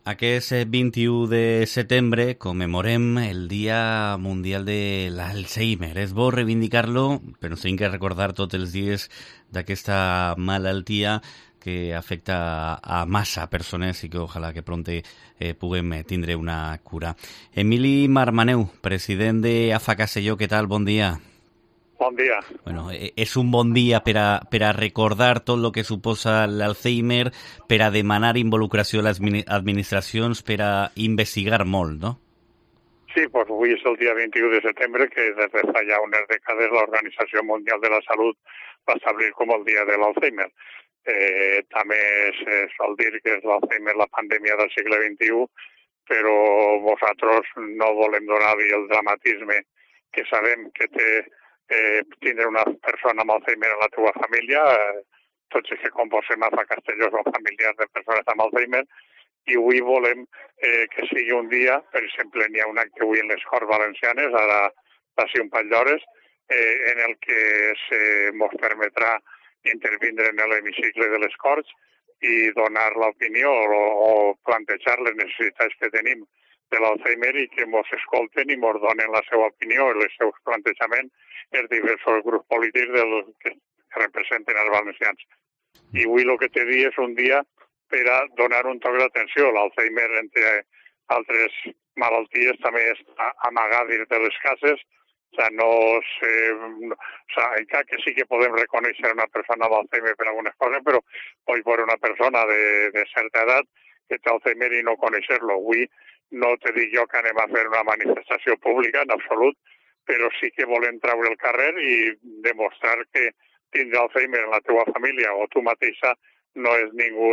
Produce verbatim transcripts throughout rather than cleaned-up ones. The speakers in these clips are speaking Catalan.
Aquest vint-i-u de setembre commemorem el Dia Mundial de l'Alzheimer. És bo reivindicar-lo, però ens hem de recordar tots els dies d'aquesta malaltia que afecta a massa persones i que ojalà que pronte eh, puguem tindre una cura. Emili Marmaneu, president de A F A Castelló, què tal? Bon dia. Bon dia. Bueno, és un bon dia per a, per a recordar tot el que suposa l'Alzheimer, per a demanar involucració a les administracions, per a investigar molt, no? Sí, doncs avui és el dia vint-i-u de setembre, que des de fa ja unes dècades l'Organització Mundial de la Salut va establir com el dia de l'Alzheimer. Eh, també es, es sol dir que és l'Alzheimer la pandèmia del segle vint-i-u, però nosaltres no volem donar-li el dramatisme que sabem que té eh, tindre una persona amb Alzheimer en la teva família. Eh, tots els que composem A F A Castelló són familiars de persones amb Alzheimer, i avui volem eh, que sigui un dia, per exemple, n'hi ha un acte avui en les Corts Valencianes, ara va ser un parell d'hores, eh, en el que se mos permetrà intervindre en l'hemicicle de les Corts i donar l'opinió o, o plantejar les necessitats que tenim de l'Alzheimer i que mos escolten i mos donen la seva opinió i els seus plantejaments els diversos grups polítics del, que representen els valencians. I avui el que te dic és un dia per a donar un toc d'atenció. L'Alzheimer, entre altres malalties, també està amagat dins de les cases. O sigui, no sé, no, o sigui, encara que sí que podem reconèixer una persona amb Alzheimer per algunes coses, però pots veure una persona de, de certa edat que té Alzheimer i no conèixer-lo. Avui no te dic jo que anem a fer una manifestació pública, en absolut, però sí que volem treure el carrer i demostrar que tindre Alzheimer en la teva família o tu mateixa no és ningú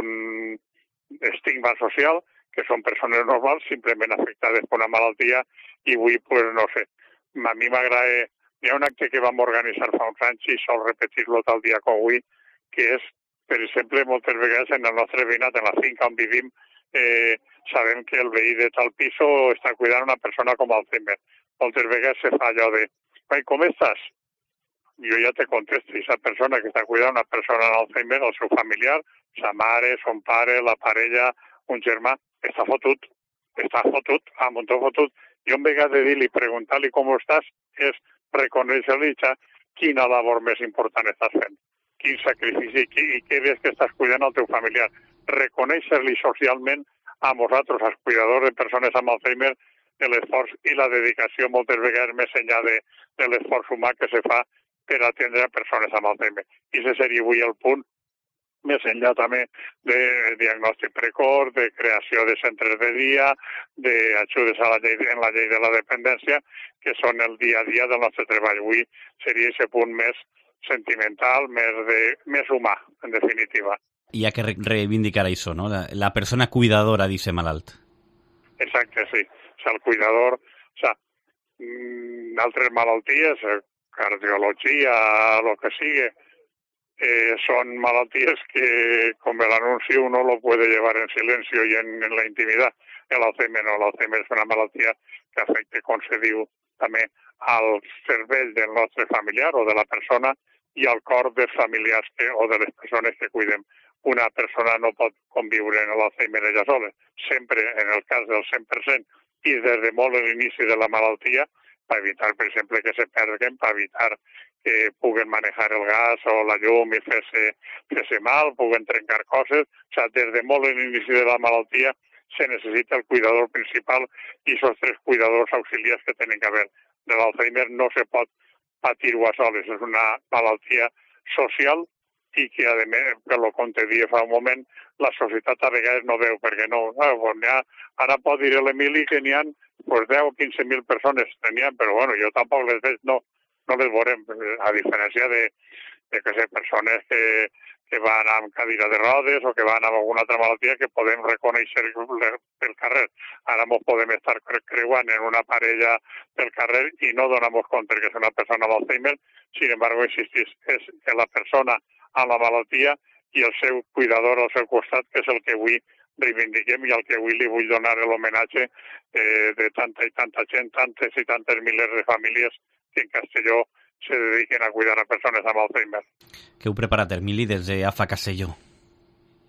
estigma social, que són persones normals, simplement afectades per una malaltia, i avui, pues, no sé, a mi m'agrada... Hi ha un acte que vam organitzar fa uns anys i sol repetir-lo tal dia com avui, que és, per exemple, moltes vegades en el nostre veïnat, en la finca on vivim, eh, sabem que el veí de tal piso està cuidant una persona com Alzheimer. Moltes vegades se fa allò de, «Ai, com estàs?» Jo ja te contesto, i aquesta persona que està cuidant una persona amb Alzheimer, el seu familiar, sa mare, son pare, la parella, un germà, està fotut, està fotut, a muntó fotut. Jo en vegades de dir-li, preguntar-li com estàs, és reconèixer-li quina labor més important estàs fent, quin sacrifici i què ves que estàs cuidant al teu familiar. Reconèixer-li socialment a nosaltres, als cuidadors de persones amb Alzheimer, l'esforç i la dedicació moltes vegades més enllà de, de l'esforç humà que se fa per atendre a persones amb Alzheimer. I aquest seria avui el punt, més enllà també de diagnòstic precoç, de creació de centres de dia, d'ajudes a la llei, en la llei de la dependència, que són el dia a dia del nostre treball. Avui seria aquest punt més sentimental, més, de, més humà, en definitiva. Hi ha que reivindicar això, no? La, la persona cuidadora d'aquest malalt. Exacte, sí. O sigui, el cuidador, o sigui, altres malalties, cardiologia, el que sigui, eh, son malalties que, com l'anunci, uno lo puede llevar en silencio y en, en la intimidad. El Alzheimer no, l'Alzheimer és una malaltia que afecta, com se diu, també al cervell del nostre familiar o de la persona i al cor dels familiars que, o de les persones que cuidem. Una persona no pot conviure en l'Alzheimer ella sola. Sempre, en el cas del cent per cent, i des de molt l'inici de la malaltia, per evitar, per exemple, que se perguen, per evitar que puguen manejar el gas o la llum i fer-se fer-se mal, puguen trencar coses. O sigui, des de molt l'inici de la malaltia se necessita el cuidador principal i aquests tres cuidadors auxiliars que tenen que haver. De l'Alzheimer no se pot patir-ho a soles, és una malaltia social i que, a més, per lo que te dia fa un moment, la societat a vegades no veu, perquè no, ah, bon, ha, ara pot dir l'Emili que n'hi ha pues, deu o quinze mil persones, n'hi ha, però bueno, jo tampoc les veig, no, no les veurem, a diferència de, de que ser persones que, que van amb cadira de rodes o que van amb alguna altra malaltia que podem reconèixer pel carrer. Ara ens podem estar creuant en una parella del carrer i no donem compte que és una persona amb Alzheimer, sin embargo, insistís, és la persona amb la malaltia i el seu cuidador al seu costat, que és el que avui reivindiquem i al que avui li vull donar l'homenatge eh, de tanta i tanta gent, tantes i tantes milers de famílies que en Castelló se dediquen a cuidar a persones amb Alzheimer. Què heu preparat, Emili, des de A F A Castelló?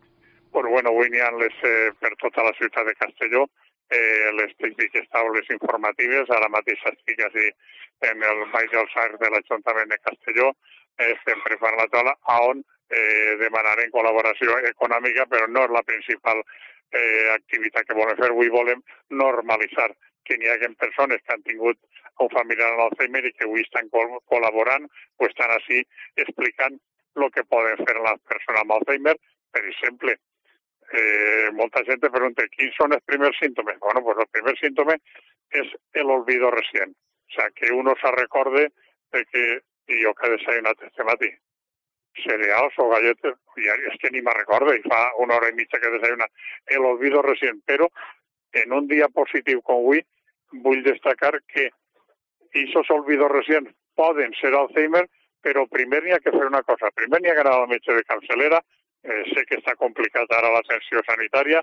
Però bueno, avui n'hi ha les, eh, per tota la ciutat de Castelló, eh, les típiques taules informatives. Ara mateix estic així en el Ball dels Arcs de l'Ajuntament de Castelló, eh, estem preparant la taula on eh, demanarem col·laboració econòmica, però no és la principal eh, activitat que volem fer. Avui volem normalitzar que n'hi hagi persones que han tingut un familiar amb Alzheimer i que avui estan col col·laborant o estan així explicant el que poden fer les persones amb Alzheimer. Per exemple, eh, molta gent te pregunta quins són els primers símptomes. Bueno, pues el primer símptoma és el olvido recién. O sea, que uno se recorde de que jo que he desayunat este matí cereals o galletes, ja és que ni me recordo, i fa una hora i mitja que he desayunat. El olvido recién, però en un dia positiu com avui vull destacar que aquests olvidos recients poden ser Alzheimer, però primer n'hi ha que fer una cosa. Primer n'hi ha que anar al metge de capçalera, eh, sé que està complicat ara l'atenció sanitària,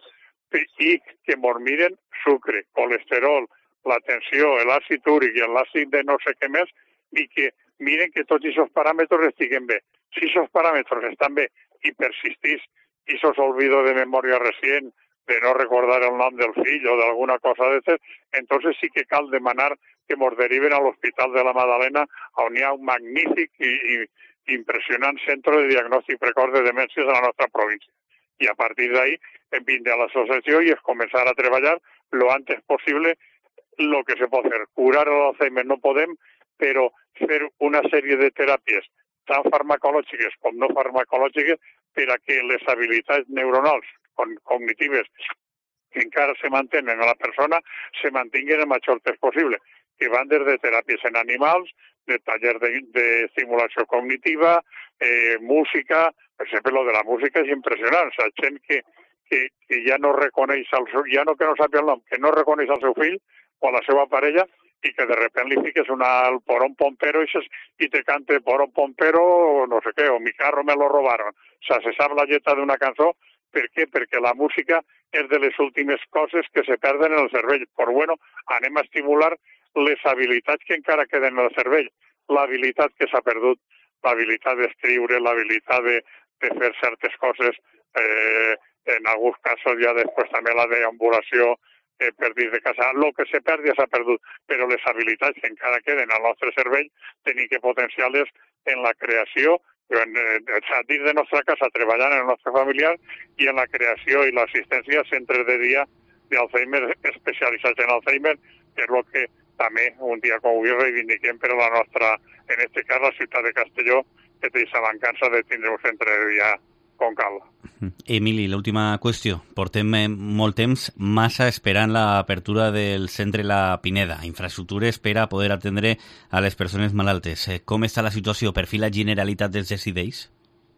i que mos miren sucre, colesterol, la tensió, l'àcid úric i l'àcid de no sé què més, i que miren que tots aquests paràmetres estiguen bé. Si aquests paràmetres estan bé i persistís aquests olvidos de memòria recient, de no recordar el nom del fill o d'alguna cosa d'aquestes, entonces sí que cal demanar que mos deriven a l'Hospital de la Madalena, on hi ha un magnífic i, i impressionant centre de diagnòstic precoç de demències a la nostra província. I a partir d'ahí hem vindre a l'associació i és començar a treballar lo antes possible lo que se pot fer. Curar l'Alzheimer no podem, però fer una sèrie de teràpies tant farmacològiques com no farmacològiques per a que les habilitats neuronals cognitives que encara se mantenen a la persona se mantinguen el major temps possible, que van des de teràpies en animals, de tallers de, de estimulació cognitiva, eh, música. Per exemple, lo de la música és impressionant. O sigui, gent que, que, que ja no reconeix, el seu, ja no que no sàpiga el nom, que no reconeix el seu fill o la seva parella, i que de repente li fiques una, el porón pompero i, ses, i te cante porón pompero o no sé què, o mi carro me lo robaron. O sigui, se sap la lletra d'una cançó. Per què? Perquè la música és de les últimes coses que se perden en el cervell. Però bueno, anem a estimular les habilitats que encara queden en el cervell. L'habilitat que s'ha perdut, l'habilitat d'escriure, l'habilitat de, de fer certes coses, eh, en alguns casos ja després també la deambulació, eh, per dins de casa. El que se perd ja s'ha perdut, però les habilitats que encara queden al nostre cervell tenim que potenciar-les en la creació, en, eh, dins de nostra casa treballant en el nostre familiar i en la creació i l'assistència a centres de dia d'Alzheimer especialitzats en Alzheimer, que és el que també un dia com avui reivindiquem per a la nostra, en aquest cas la ciutat de Castelló, que té aquesta mancança de tindre un centre de dia com cal. Emili, l'última qüestió. Portem molt temps massa esperant l'apertura del centre La Pineda, infraestructures per a poder atendre a les persones malaltes. Com està la situació? Per fi la Generalitat es decideix?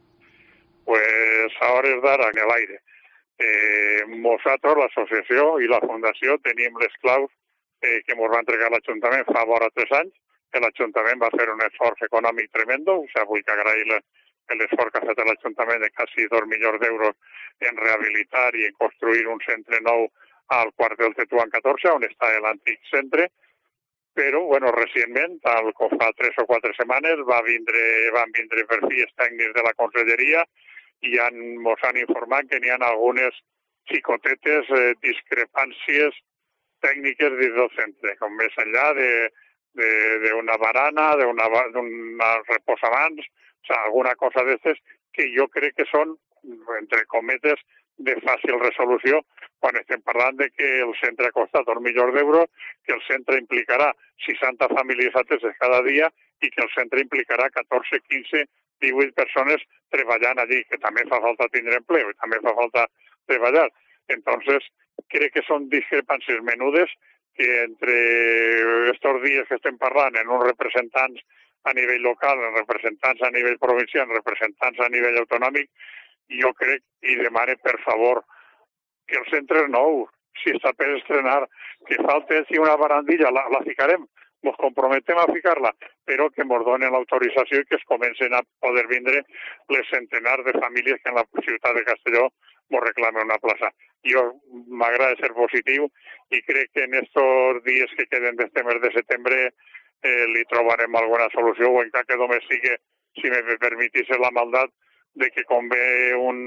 Pues a hores d'ara, en l'aire. Eh, nosaltres, l'associació i la fundació, tenim les claus eh, que ens va entregar l'Ajuntament fa vora tres anys, que l'Ajuntament va fer un esforç econòmic tremendo. O sigui, vull que agrair l'esforç que ha fet l'Ajuntament de quasi dos milions d'euros en rehabilitar i en construir un centre nou al quartel Tetuán catorze, on està l'antic centre. Però, bueno, recentment, tal com fa tres o quatre setmanes, va vindre, van vindre per fi els tècnics de la conselleria i han, mos han informat que n'hi ha algunes xicotetes eh, discrepàncies tècniques dins del centre, com més enllà d'una barana, d'una reposaments, o sigui, alguna cosa d'aquestes que jo crec que són, entre cometes, de fàcil resolució, quan estem parlant de que el centre ha costat dos milions d'euros, que el centre implicarà seixanta famílies ateses cada dia i que el centre implicarà catorze, quinze, divuit persones treballant allí, que també fa falta tindre empleo i també fa falta treballar. Entonces, crec que són discrepàncies menudes que entre estos dies que estem parlant en uns representants a nivell local, en representants a nivell provincial, en representants a nivell autonòmic, jo crec i demane, per favor, que el centre és nou, si està per estrenar, que falta si una barandilla, la, la ficarem, ens comprometem a ficar-la, però que ens donen l'autorització i que es comencen a poder vindre les centenars de famílies que en la ciutat de Castelló ens reclamen una plaça. Jo m'agrada ser positiu i crec que en estos dies que queden d'este mes de setembre eh, li trobarem alguna solució, o encara que només sigui, si me permetís la maldat, de que com ve un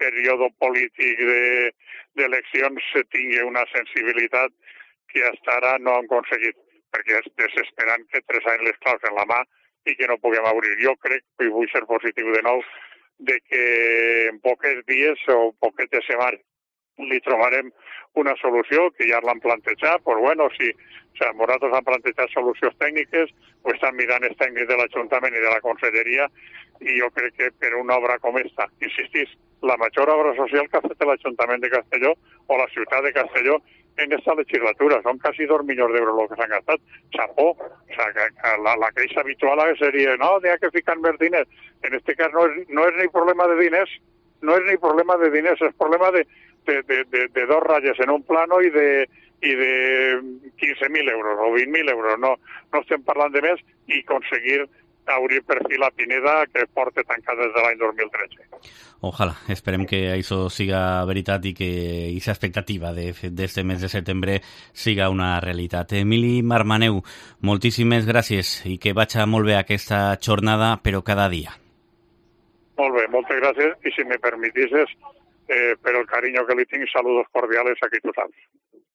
període polític d'eleccions de, tingui una sensibilitat que fins ara no han aconseguit, perquè és desesperant que tres anys les claus en la mà i que no puguem obrir. Jo crec, i vull ser positiu de nou, de que en poques dies o poquetes setmanes li trobarem una solució, que ja l'han plantejat, però bueno, si o sigui, nosaltres han plantejat solucions tècniques, ho estan mirant els tècnics de l'Ajuntament i de la Conselleria, i jo crec que per una obra com esta, insistís, la major obra social que ha fet l'Ajuntament de Castelló o la ciutat de Castelló en aquesta legislatura, són quasi dos milions d'euros el que s'han gastat. Xapó, o sea, que, que la, la queixa habitual seria, no, n'hi ha que ficar més diners. En aquest cas no és, no és ni problema de diners, no és ni problema de diners, és problema de, de, de, de, de dos ratlles en un plano i de, i de quinze mil euros o vint mil euros. No, no estem parlant de més i aconseguir obrir per fi la Pineda, que porta tancada des de l'any dos mil tretze. Ojalà, esperem que això siga veritat i que aquesta expectativa d'este mes de setembre siga una realitat. Emili Marmaneu, moltíssimes gràcies i que vagi molt bé aquesta jornada, però cada dia. Molt bé, moltes gràcies i si me permetisses, eh, per el carinyo que li tinc, saludos cordiales, aquí tu saps.